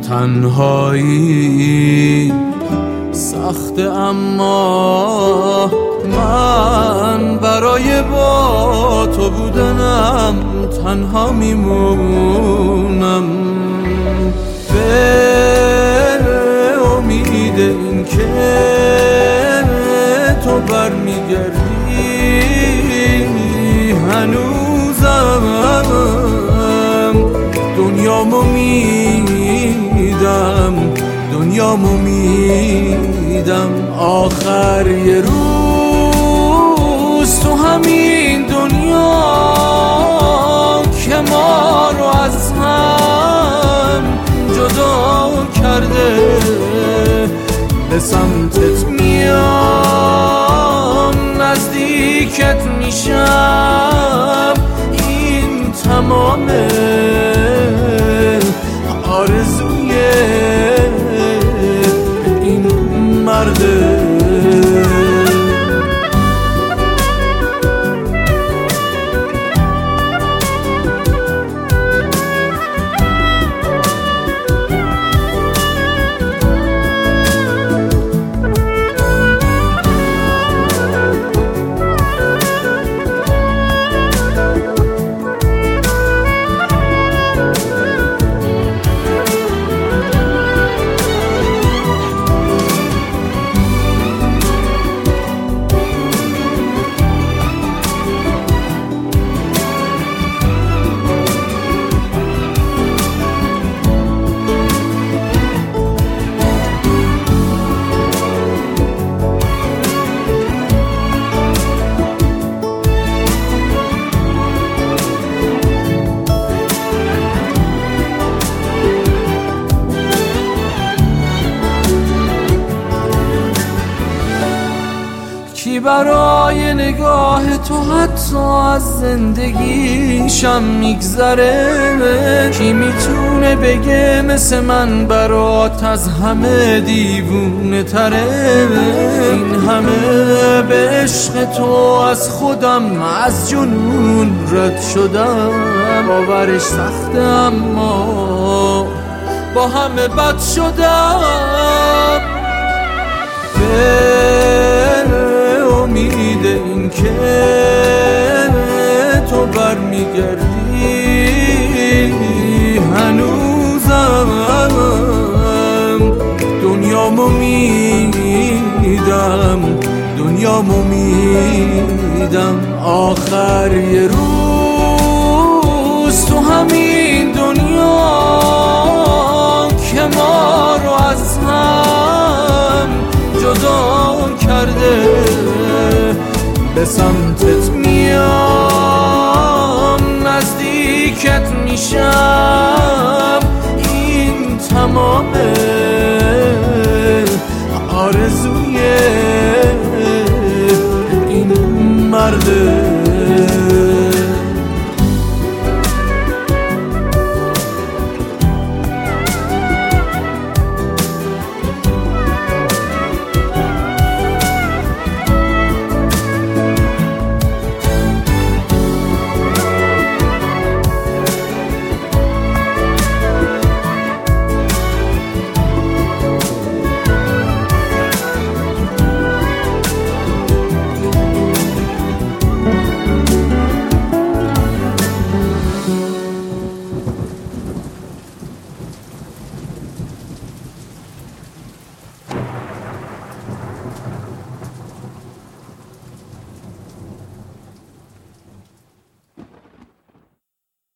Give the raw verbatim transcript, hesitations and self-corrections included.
تنهایی سخت، اما من برای با تو بودنم تنها میمونم. به امید این که تو برمیگردی هنوزم دنیامو میدم، دنیامو میدم. آخر یه روز تو همین دنیا که ما رو از هم جدا کرده به سمتت میام، نزدیکت میشم. این تمام آرزوی این مرده. کی برای نگاه تو حتی از زندگیشم میگذره؟ کی میتونه بگه مثل من برات از همه دیوونه تره؟ این همه به عشق تو از خودم از جنون رد شدم. باورش سخته اما با همه بد شدم. امید این که تو برمیگردی هنوزم دنیامو میدم، دنیامو میدم. آخر یه روز تو همین دنیا که ما رو از هم جدا کرده به سمتت میام، نزدیکت میشم.